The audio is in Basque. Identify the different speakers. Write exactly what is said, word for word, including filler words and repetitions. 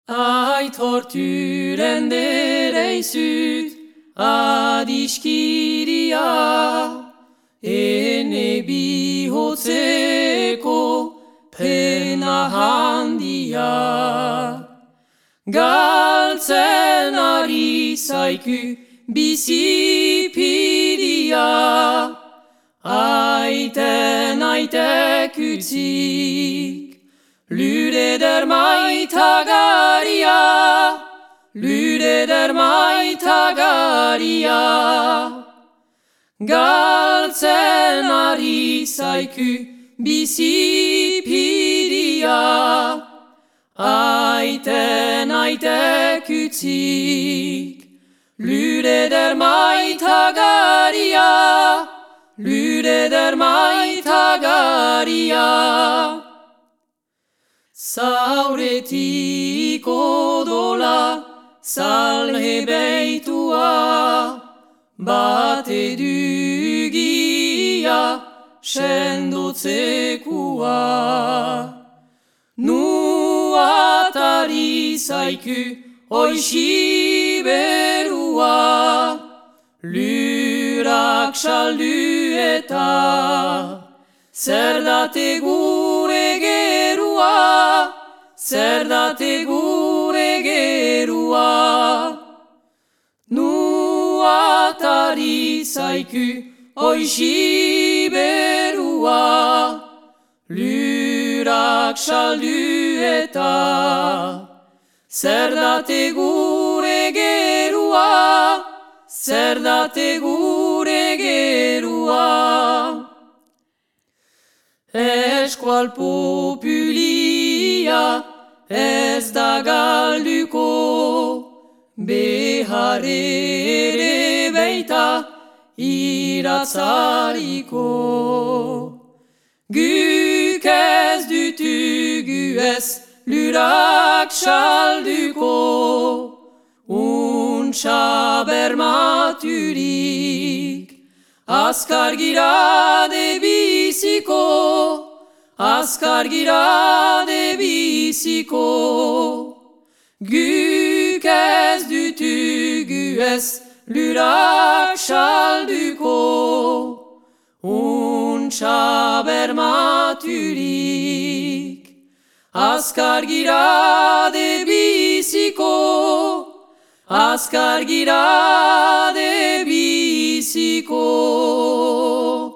Speaker 1: Aitorturen dereizut adiskiria, ene bihotzeko pena handia. Galtzen ari zaiku bizipidia, aiten aitek utzik. Lüde der maitagaria, lüde der maitagaria. Galtzen ari zaiku bizipidia, aiten aitek utzik. Lüde der maitagaria, lüde der maitagaria. Zauretik odola, zalhe beitua, bate dugia, sendotzekua. Nu atari zaiku, oixi berua, lurak saldu eta, zer date gure gerua, zer date gure gerua. Nu atari zaiku, oixi berua, lurak saldu eta, zer date gure gerua, zer date gure gerua. Eskual populia ez da galduko, behar ere beita iratzariko. Guk ez dutugu ez lurak salduko, untsa bermaturik. Azkar gira de biziko, azkar gira de biziko. Guk ez dutugu ez lurak salduko, untsa bermaturik. Azkar gira de biziko, azkar gira de biziko.